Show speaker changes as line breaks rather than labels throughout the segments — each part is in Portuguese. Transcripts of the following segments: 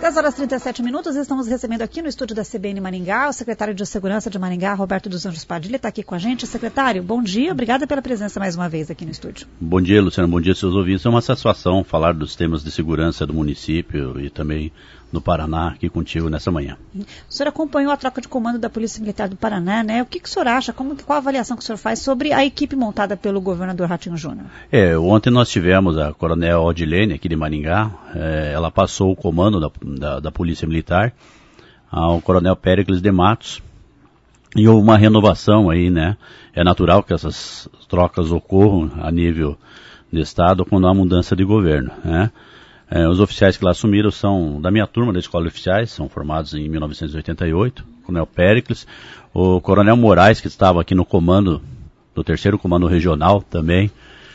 10h37, estamos recebendo aqui no estúdio da CBN Maringá o secretário de Segurança de Maringá, Roberto dos Anjos Padilha, está aqui com a gente. Secretário, bom dia, obrigada pela presença mais uma vez aqui no estúdio.
Bom dia, Luciano, bom dia, seus ouvintes. É uma satisfação falar dos temas de segurança do município e também do Paraná aqui contigo nessa manhã.
O senhor acompanhou a troca de comando da Polícia Militar do Paraná, né? O que o senhor acha, qual a avaliação que o senhor faz sobre a equipe montada pelo governador Ratinho Júnior?
Ontem nós tivemos a coronel Odilene aqui de Maringá, ela passou o comando da Polícia Militar ao coronel Péricles de Matos, e houve uma renovação aí, né? É natural que essas trocas ocorram a nível de Estado quando há mudança de governo, né? Os oficiais que lá assumiram são da minha turma da Escola de Oficiais, são formados em 1988, o coronel Péricles, o coronel Moraes, que estava aqui no comando, do 3º Comando Regional também,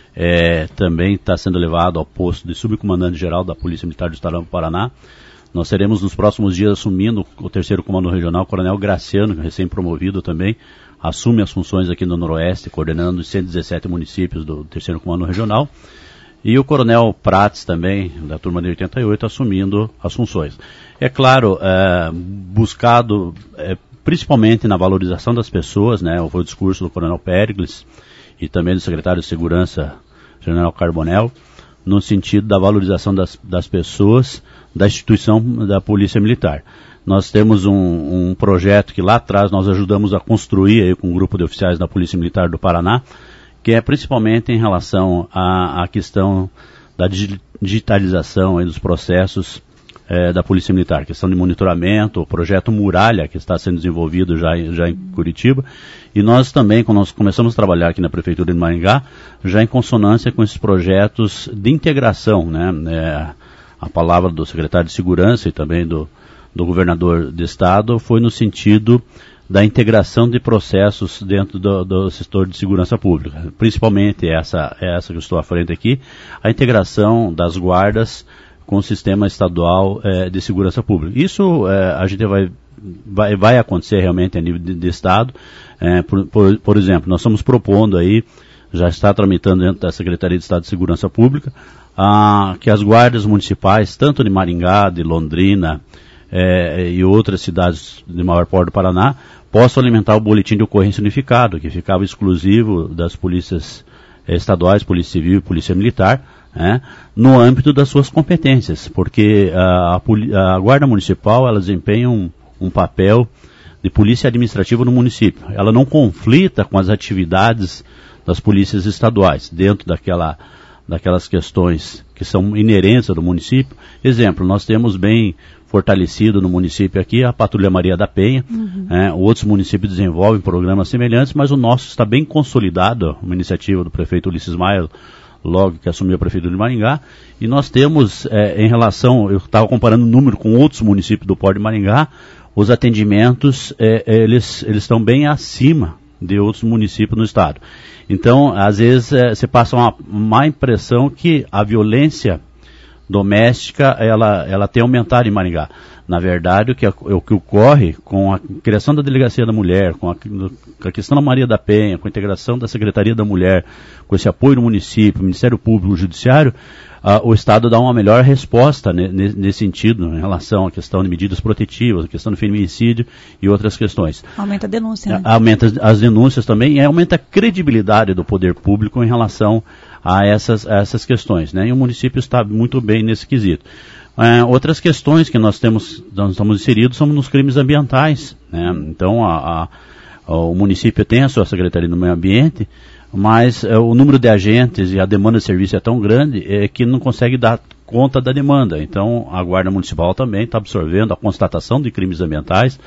também está sendo levado ao posto de subcomandante-geral da Polícia Militar do Estado do Paraná. Nós teremos nos próximos dias assumindo o 3º Comando Regional, o coronel Graciano, recém-promovido também, assume as funções aqui no Noroeste, coordenando os 117 municípios do 3º Comando Regional. E o coronel Prates também, da turma de 88, assumindo as funções. É claro, buscado principalmente na valorização das pessoas, né? Foi o discurso do coronel Péricles e também do secretário de Segurança, general Carbonel, no sentido da valorização das pessoas, da instituição da Polícia Militar. Nós temos um projeto que lá atrás nós ajudamos a construir aí, com um grupo de oficiais da Polícia Militar do Paraná, que é principalmente em relação à questão da digitalização aí dos processos da Polícia Militar, questão de monitoramento, o projeto Muralha, que está sendo desenvolvido já em Curitiba, e nós também, quando nós começamos a trabalhar aqui na Prefeitura de Maringá, já em consonância com esses projetos de integração, né? A palavra do secretário de Segurança e também do governador do Estado foi no sentido da integração de processos dentro do setor de segurança pública, principalmente essa que eu estou à frente aqui, a integração das guardas com o sistema estadual de segurança pública. Isso a gente vai acontecer realmente a nível de Estado. Por exemplo, nós estamos propondo aí, já está tramitando dentro da Secretaria de Estado de Segurança Pública, que as guardas municipais, tanto de Maringá, de Londrina, e outras cidades de maior porte do Paraná, possam alimentar o boletim de ocorrência unificado, que ficava exclusivo das polícias estaduais, Polícia Civil e Polícia Militar, no âmbito das suas competências, porque a Guarda Municipal ela desempenha um papel de polícia administrativa no município. Ela não conflita com as atividades das polícias estaduais, dentro daquelas questões que são inerentes do município. Exemplo, nós temos bem fortalecido no município aqui a Patrulha Maria da Penha. Outros municípios desenvolvem programas semelhantes, mas o nosso está bem consolidado, uma iniciativa do prefeito Ulisses Maia, logo que assumiu a Prefeitura de Maringá, e nós temos, em relação, eu estava comparando o número com outros municípios do Porto de Maringá, os atendimentos, eles estão bem acima de outros municípios no estado. Então, às vezes, você passa uma má impressão que a violência doméstica, ela tem aumentado em Maringá. Na verdade, o que ocorre com a criação da Delegacia da Mulher, com a questão da Maria da Penha, com a integração da Secretaria da Mulher, com esse apoio do município, Ministério Público, o Judiciário, o Estado dá uma melhor resposta nesse sentido, em relação à questão de medidas protetivas, a questão do feminicídio e outras questões.
Aumenta a denúncia, né?
Aumenta as denúncias também e aumenta a credibilidade do poder público em relação a essas questões, né? E o município está muito bem nesse quesito. Outras questões que nós estamos inseridos são nos crimes ambientais, né? Então, o município tem a sua Secretaria do Meio Ambiente, mas o número de agentes e a demanda de serviço é tão grande que não consegue dar conta da demanda. Então, a Guarda Municipal também está absorvendo a constatação de crimes ambientais,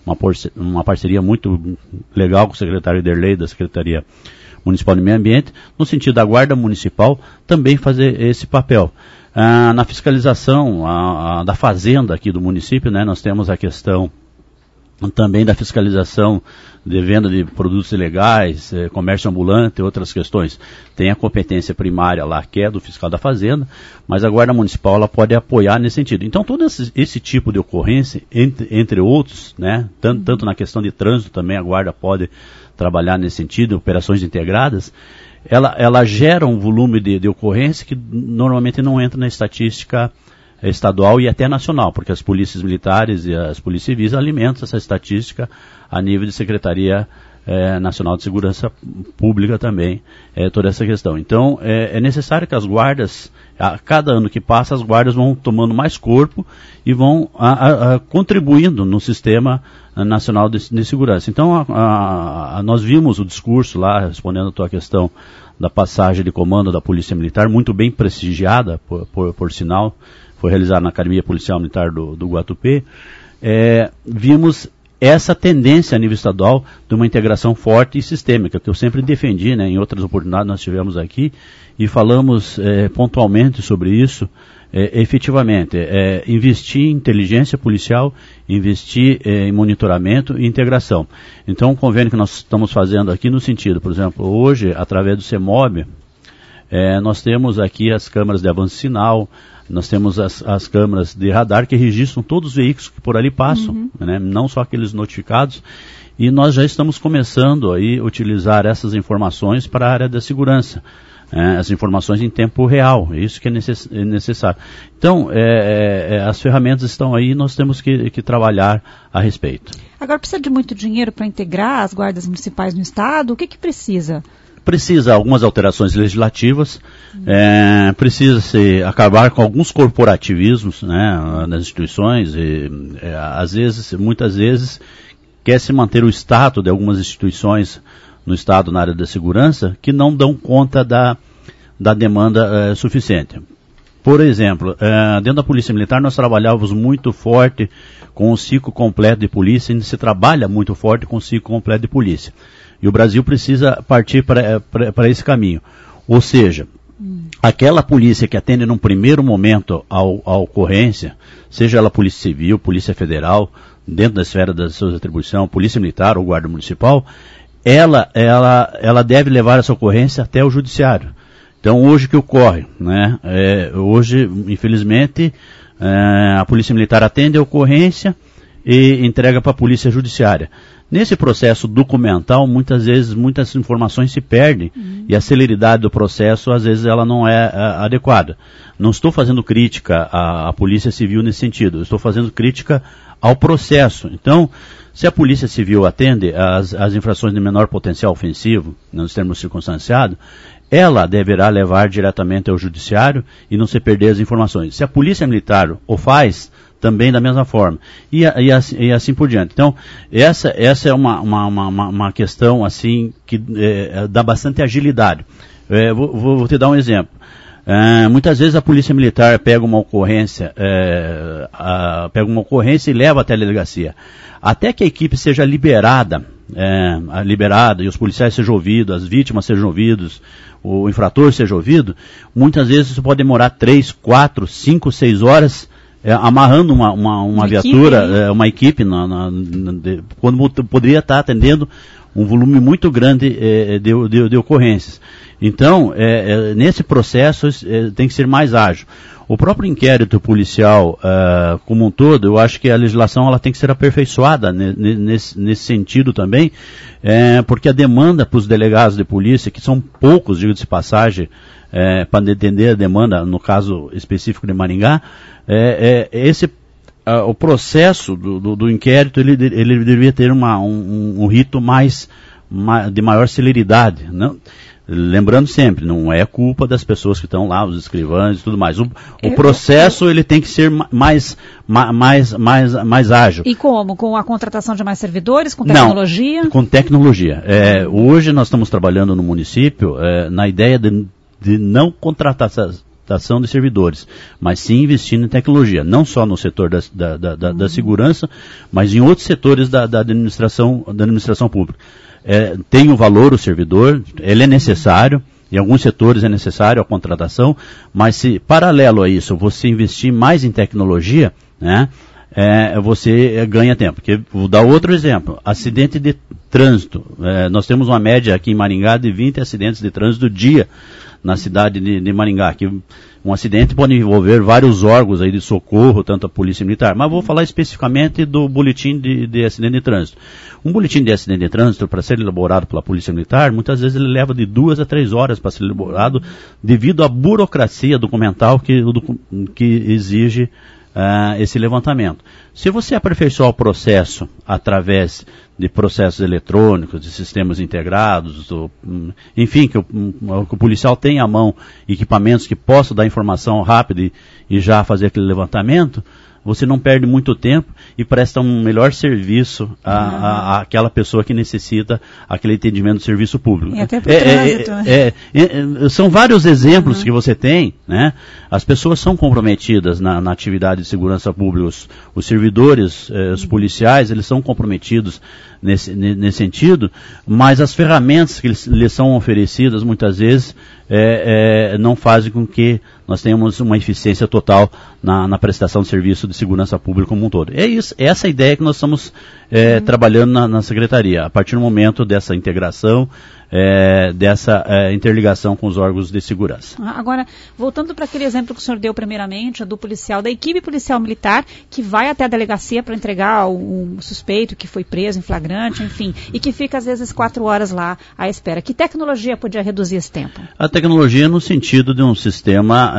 uma parceria muito legal com o secretário Derlei da Secretaria Municipal de Meio Ambiente, no sentido da Guarda Municipal também fazer esse papel. Na fiscalização da fazenda aqui do município, né, nós temos a questão também da fiscalização de venda de produtos ilegais, comércio ambulante e outras questões. Tem a competência primária lá, que é do fiscal da fazenda, mas a Guarda Municipal ela pode apoiar nesse sentido. Então, todo esse tipo de ocorrência, entre outros, né, tanto na questão de trânsito também a Guarda pode trabalhar nesse sentido, operações integradas, ela gera um volume de ocorrência que normalmente não entra na estatística estadual e até nacional, porque as polícias militares e as polícias civis alimentam essa estatística a nível de Secretaria Nacional de Segurança Pública também, toda essa questão. Então, é necessário que as guardas, a cada ano que passa, as guardas vão tomando mais corpo e vão contribuindo no Sistema Nacional de Segurança. Então, nós vimos o discurso lá, respondendo a tua questão da passagem de comando da Polícia Militar, muito bem prestigiada, por sinal, foi realizada na Academia Policial Militar do Guatupê. Vimos essa tendência a nível estadual de uma integração forte e sistêmica, que eu sempre defendi, né, em outras oportunidades nós tivemos aqui, e falamos pontualmente sobre isso. Efetivamente, investir em inteligência policial, investir em monitoramento e integração. Então, o convênio que nós estamos fazendo aqui no sentido, por exemplo, hoje, através do CEMOB, nós temos aqui as câmeras de avanço sinal, nós temos as câmeras de radar que registram todos os veículos que por ali passam, né, não só aqueles notificados, e nós já estamos começando aí a utilizar essas informações para a área da segurança. As informações em tempo real, é isso que é necessário. Então, as ferramentas estão aí e nós temos que trabalhar a respeito. Agora, precisa de muito dinheiro para integrar as guardas municipais no Estado? O que precisa? Precisa algumas alterações legislativas, precisa-se acabar com alguns corporativismos, né, nas instituições, e, muitas vezes, quer-se manter o status de algumas instituições no Estado na área da segurança que não dão conta da demanda suficiente. Por exemplo, dentro da Polícia Militar nós trabalhávamos muito forte com o ciclo completo de polícia, e se trabalha muito forte com o ciclo completo de polícia. E o Brasil precisa partir para esse caminho. Ou seja, aquela polícia que atende num primeiro momento a ocorrência, seja ela Polícia Civil, Polícia Federal, dentro da esfera das suas atribuições, Polícia Militar ou Guarda Municipal, ela deve levar essa ocorrência até o judiciário. Então, hoje o que ocorre, né? Hoje, infelizmente, a Polícia Militar atende a ocorrência e entrega para a Polícia Judiciária. Nesse processo documental, muitas vezes, muitas informações se perdem e a celeridade do processo, às vezes, ela não é adequada. Não estou fazendo crítica à Polícia Civil nesse sentido, eu estou fazendo crítica ao processo. Então, se a Polícia Civil atende as infrações de menor potencial ofensivo, nos termos circunstanciados, ela deverá levar diretamente ao Judiciário e não se perder as informações. Se a Polícia Militar o faz, também da mesma forma. E assim por diante. Então, essa é uma questão assim que dá bastante agilidade. Vou te dar um exemplo. Muitas vezes a Polícia Militar pega uma ocorrência e leva até a delegacia. Até que a equipe seja liberada e os policiais sejam ouvidos, as vítimas sejam ouvidos, o infrator seja ouvido, muitas vezes isso pode demorar 3, 4, 5, 6 horas, amarrando uma viatura, uma equipe, quando poderia estar atendendo um volume muito grande de ocorrências. Então, nesse processo tem que ser mais ágil. O próprio inquérito policial como um todo, eu acho que a legislação ela tem que ser aperfeiçoada nesse sentido também, porque a demanda para os delegados de polícia, que são poucos, digo-se de passagem, para atender a demanda, no caso específico de Maringá, o processo do inquérito ele deveria ter um rito de maior celeridade, não? Lembrando sempre, não é culpa das pessoas que estão lá, os escrivães e tudo mais. O processo ele tem que ser mais ágil. E como? Com a contratação de mais servidores? Com tecnologia? Não, com tecnologia. Hoje nós estamos trabalhando no município na ideia de não contratação de servidores, mas sim investindo em tecnologia, não só no setor da segurança, mas em outros setores da administração pública. Tem um valor o servidor, ele é necessário, em alguns setores é necessário a contratação, mas se paralelo a isso você investir mais em tecnologia, né, você ganha tempo. Porque, vou dar outro exemplo, acidente de trânsito. Nós temos uma média aqui em Maringá de 20 acidentes de trânsito dia na cidade de Maringá, que um acidente pode envolver vários órgãos aí de socorro, tanto a Polícia Militar, mas vou falar especificamente do boletim de acidente de trânsito. Um boletim de acidente de trânsito, para ser elaborado pela Polícia Militar, muitas vezes ele leva de 2 a 3 horas para ser elaborado, devido à burocracia documental que exige esse levantamento. Se você aperfeiçoar o processo através de processos eletrônicos, de sistemas integrados, enfim, que o policial tenha à mão equipamentos que possam dar informação rápida e já fazer aquele levantamento, você não perde muito tempo e presta um melhor serviço àquela pessoa que necessita aquele atendimento do serviço público.
E até pro trânsito, né?
São vários exemplos que você tem, né? As pessoas são comprometidas na atividade de segurança pública, os servidores, os policiais, eles são comprometidos nesse sentido, mas as ferramentas que lhes são oferecidas muitas vezes não fazem com que nós tenhamos uma eficiência total na prestação de serviço de segurança pública como um todo. É essa a ideia que nós estamos trabalhando na Secretaria, a partir do momento dessa integração, dessa interligação com os órgãos de segurança.
Agora, voltando para aquele exemplo que o senhor deu primeiramente, do policial, da equipe policial militar, que vai até a delegacia para entregar o suspeito que foi preso em flagrante, enfim, e que fica às vezes 4 horas lá à espera. Que tecnologia podia reduzir esse tempo?
A tecnologia no sentido de um sistema,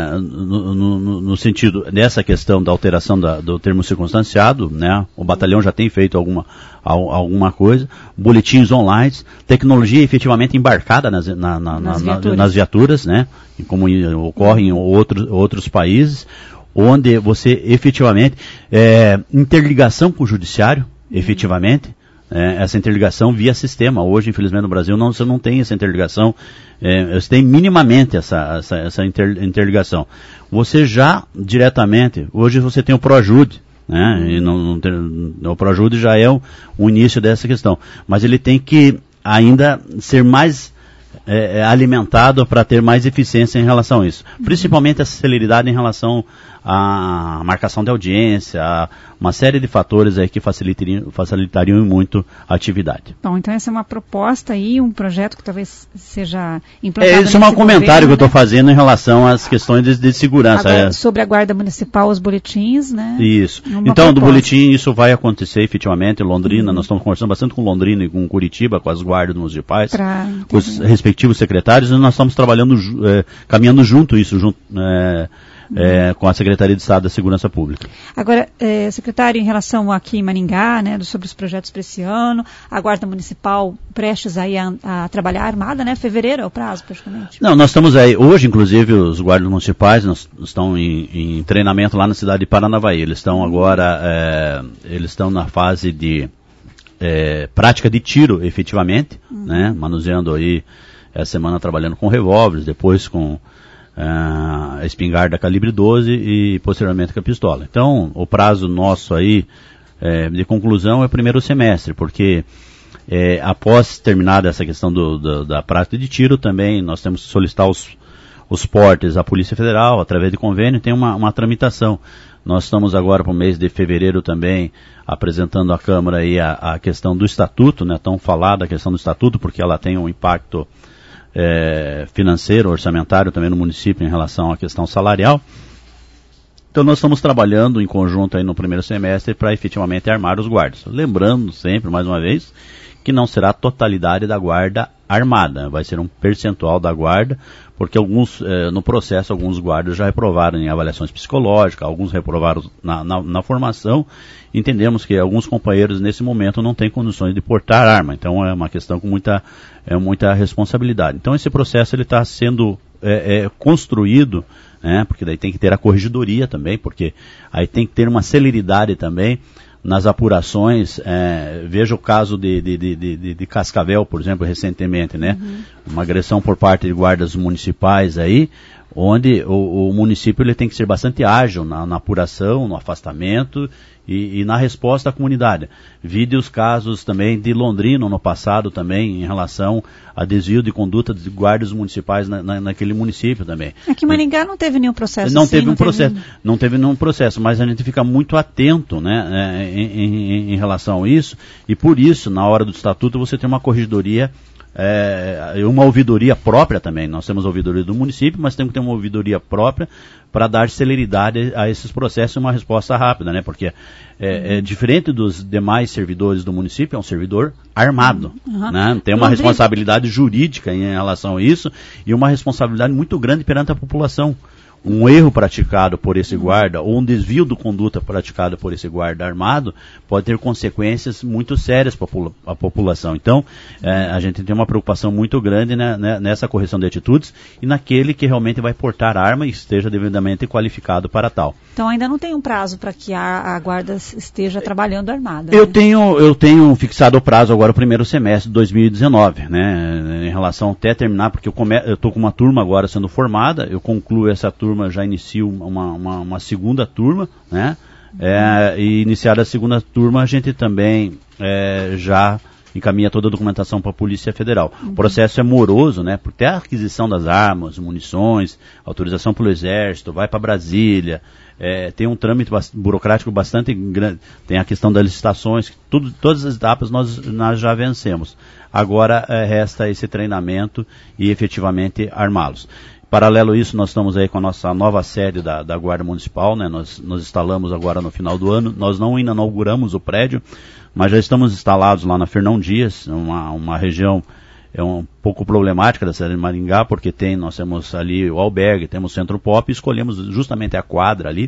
no sentido dessa questão da alteração do termo circunstanciado, né? O batalhão já tem feito alguma coisa, boletins online, tecnologia efetivamente embarcada nas viaturas, né? Como ocorre em outros países, onde você efetivamente, interligação com o judiciário, efetivamente, essa interligação via sistema. Hoje, infelizmente, no Brasil, você não tem essa interligação, você tem minimamente essa interligação. Você já, diretamente, hoje você tem o ProAjude, né? E o ProAjude já é o início dessa questão, mas ele tem que ainda ser mais alimentado para ter mais eficiência em relação a isso. Principalmente essa celeridade em relação à marcação de audiência, a uma série de fatores aí que facilitariam muito a atividade.
Bom, então essa é uma proposta aí, um projeto que talvez seja implantado.
Esse é um comentário que eu estou fazendo em relação às questões de segurança.
Agora, sobre a Guarda Municipal, os boletins, né?
Isso. Então, do boletim, isso vai acontecer efetivamente em Londrina. Nós estamos conversando bastante com Londrina e com Curitiba, com as guardas municipais, com os respectivos secretários, e nós estamos trabalhando, caminhando junto com a Secretaria de Estado da Segurança Pública.
Agora, secretário, em relação aqui em Maringá, né, sobre os projetos para esse ano, a Guarda Municipal prestes aí a trabalhar armada, né? Fevereiro é o prazo, praticamente.
Não, nós estamos aí, hoje, inclusive, os guardas municipais estão em treinamento lá na cidade de Paranavaí. Eles estão agora, na fase de prática de tiro, efetivamente, né? Manuseando aí, essa semana trabalhando com revólveres, depois com a espingarda calibre 12 e posteriormente com a pistola. Então, o prazo nosso aí de conclusão é o primeiro semestre, porque após terminada essa questão da prática de tiro, também nós temos que solicitar os portes à Polícia Federal, através de convênio, tem uma tramitação. Nós estamos agora para o mês de fevereiro também apresentando à Câmara aí a questão do Estatuto, né, tão falada a questão do Estatuto, porque ela tem um impacto financeiro, orçamentário também no município em relação à questão salarial. Então nós estamos trabalhando em conjunto aí no primeiro semestre para efetivamente armar os guardas. Lembrando sempre, mais uma vez, que não será a totalidade da guarda armada, vai ser um percentual da guarda, porque no processo alguns guardas já reprovaram em avaliações psicológicas, alguns reprovaram na formação. Entendemos que alguns companheiros nesse momento não têm condições de portar arma, então é uma questão com muita responsabilidade. Então esse processo ele está sendo construído, né, porque daí tem que ter a corregedoria também, porque aí tem que ter uma celeridade também nas apurações. Veja o caso de Cascavel, por exemplo, recentemente, né? Uma agressão por parte de guardas municipais aí, onde o município ele tem que ser bastante ágil na apuração, no afastamento e na resposta à comunidade. Vide os casos também de Londrina no passado também, em relação a desvio de conduta de guardas municipais naquele município também.
Aqui em Maringá não teve nenhum processo.
Não teve nenhum processo, mas a gente fica muito atento, né, em relação a isso, e por isso, na hora do estatuto, você tem uma corregedoria uma ouvidoria própria também. Nós temos a ouvidoria do município, mas temos que ter uma ouvidoria própria para dar celeridade a esses processos e uma resposta rápida, né? Porque diferente dos demais servidores do município, é um servidor armado, né? Tem uma responsabilidade jurídica em relação a isso e uma responsabilidade muito grande perante a população. Um erro praticado por esse guarda ou um desvio de conduta praticado por esse guarda armado pode ter consequências muito sérias para a população. Então, a gente tem uma preocupação muito grande, né, nessa correção de atitudes e naquele que realmente vai portar arma e esteja devidamente qualificado para tal.
Então ainda não tem um prazo para que a guarda esteja trabalhando armada.
Eu tenho fixado o prazo agora, o primeiro semestre de 2019, né, em relação até terminar, porque eu estou com uma turma agora sendo formada, eu concluo essa turma, já inicio uma segunda turma, né? E iniciada a segunda turma, a gente também já encaminha toda a documentação para a Polícia Federal. O processo é moroso, né? Porque a aquisição das armas, munições, autorização pelo Exército, vai para Brasília, tem um trâmite burocrático bastante grande, tem a questão das licitações, todas as etapas nós já vencemos. Agora resta esse treinamento e efetivamente armá-los. Paralelo a isso, nós estamos aí com a nossa nova sede da Guarda Municipal, né? Nós instalamos agora no final do ano, nós ainda não inauguramos o prédio, mas já estamos instalados lá na Fernão Dias, uma região um pouco problemática da cidade de Maringá, porque nós temos ali o albergue, temos o Centro Pop, e escolhemos justamente a quadra ali,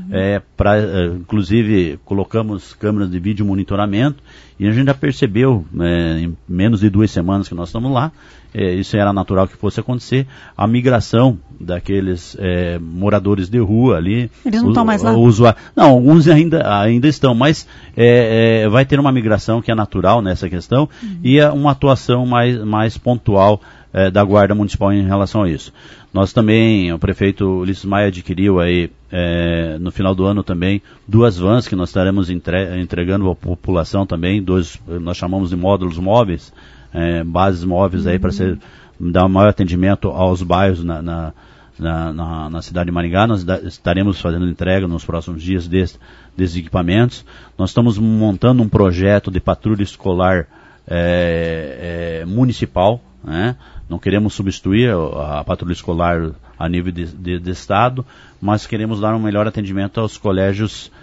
inclusive colocamos câmeras de vídeo monitoramento, e a gente já percebeu, em menos de 2 semanas que nós estamos lá, isso era natural que fosse acontecer, a migração daqueles moradores de rua ali.
Eles não estão mais lá?
Não, alguns ainda estão, mas vai ter uma migração que é natural nessa questão e uma atuação mais pontual da Guarda Municipal em relação a isso. Nós também, o prefeito Ulisses Maia adquiriu aí, no final do ano também, 2 vans que nós estaremos entregando à população também, nós chamamos de módulos móveis, bases móveis aí para dar um maior atendimento aos bairros na cidade de Maringá. Nós estaremos fazendo entrega nos próximos dias desses equipamentos. Nós estamos montando um projeto de patrulha escolar municipal, né? Não queremos substituir a patrulha escolar a nível de estado, mas queremos dar um melhor atendimento aos colégios,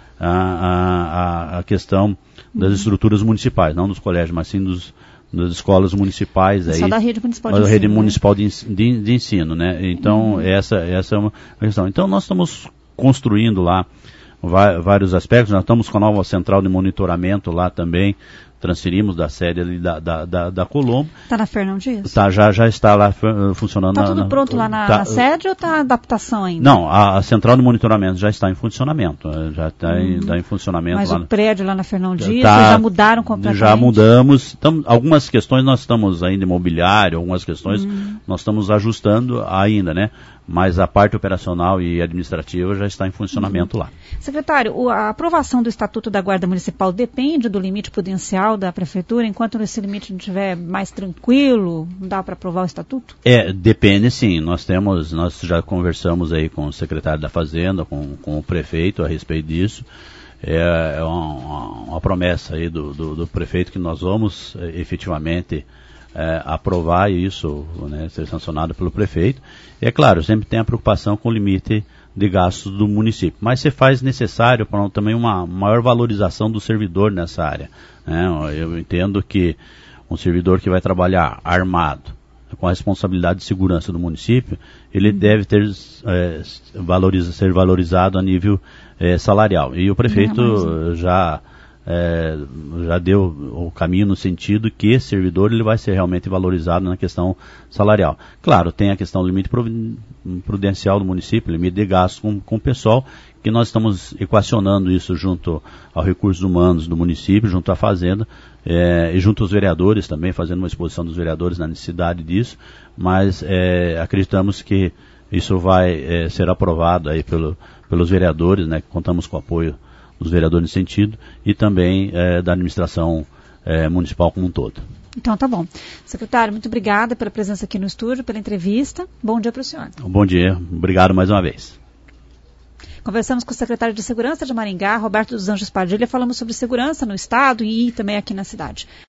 a questão das estruturas municipais, não dos colégios, mas sim das escolas municipais.
Só da rede municipal de ensino.
Rede municipal de ensino, né? Então, essa é uma questão. Então, nós estamos construindo lá vários aspectos. Nós estamos com a nova central de monitoramento lá também. Transferimos da sede ali da Colombo.
Está na Fernão Dias?
Já está lá funcionando.
Está tudo pronto lá na sede ou está adaptação ainda?
Não, a central de monitoramento já está em funcionamento. Já está em funcionamento.
Mas
lá
o prédio lá na Fernão Dias, vocês já mudaram completamente?
Já mudamos. Algumas questões nós estamos ainda imobiliário, algumas questões nós estamos ajustando ainda, né? Mas a parte operacional e administrativa já está em funcionamento lá.
Secretário, a aprovação do Estatuto da Guarda Municipal depende do limite prudencial da Prefeitura? Enquanto esse limite não estiver mais tranquilo, não dá para aprovar o Estatuto?
Depende sim. Nós já conversamos aí com o secretário da Fazenda, com o prefeito a respeito disso. É uma promessa aí do prefeito que nós vamos efetivamente aprovar isso, né, ser sancionado pelo prefeito. E é claro, sempre tem a preocupação com o limite de gastos do município, mas se faz necessário para também uma maior valorização do servidor nessa área, né? Eu entendo que um servidor que vai trabalhar armado, com a responsabilidade de segurança do município, ele deve ser valorizado a nível salarial. E o prefeito já deu o caminho no sentido que esse servidor ele vai ser realmente valorizado na questão salarial. Claro, tem a questão do limite prudencial do município, limite de gastos com o pessoal, que nós estamos equacionando isso junto aos recursos humanos do município, junto à Fazenda, e junto aos vereadores também, fazendo uma exposição dos vereadores na necessidade disso, mas acreditamos que isso vai ser aprovado aí pelos vereadores, né, que contamos com o apoio dos vereadores nesse sentido, e também da administração municipal como um todo.
Então tá bom. Secretário, muito obrigada pela presença aqui no estúdio, pela entrevista. Bom dia para o senhor.
Bom dia, obrigado mais uma vez.
Conversamos com o secretário de Segurança de Maringá, Roberto dos Anjos Padilha, falamos sobre segurança no estado e também aqui na cidade.